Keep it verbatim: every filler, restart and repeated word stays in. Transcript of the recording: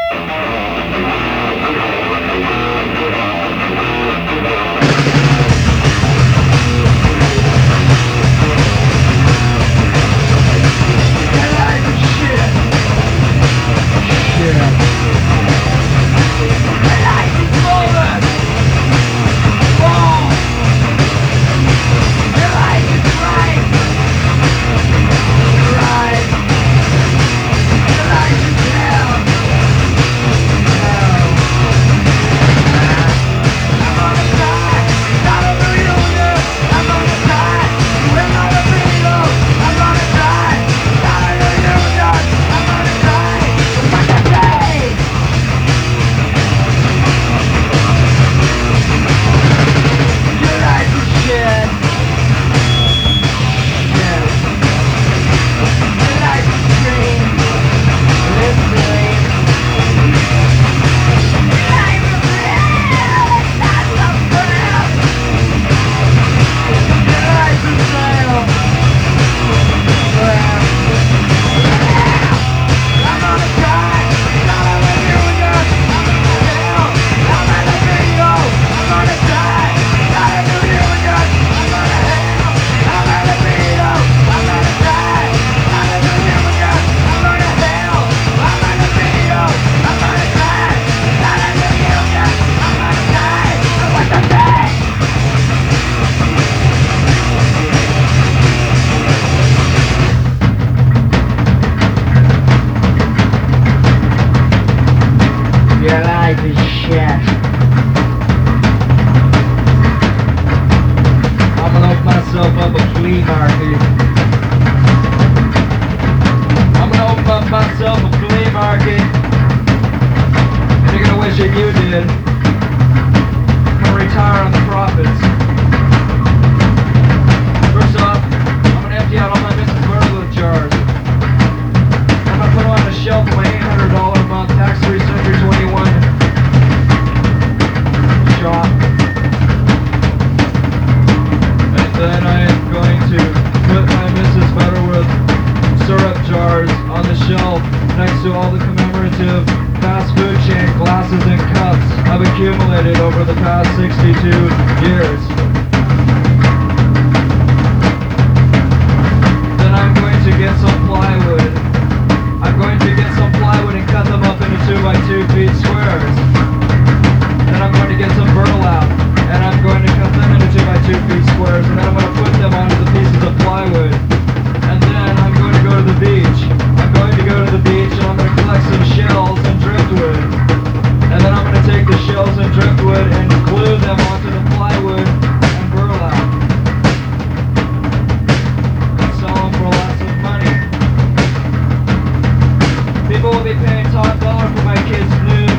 accumulated over the past sixty-two years. Then I'm going to get some plywood. I'm going to get some plywood and cut them up into two by two feet squares. Then I'm going to get some burlap and I'm going to cut them into two by two feet squares, and then I'm going to put them onto the pieces of plywood. And then I'm going to go to the beach. I'm going to go to the beach and I'm going to collect some shells and driftwood. And then I'm going to take the shells and driftwood and glue them onto the plywood and burlap. And sell them for lots of money. People will be paying top dollar for my kids' nude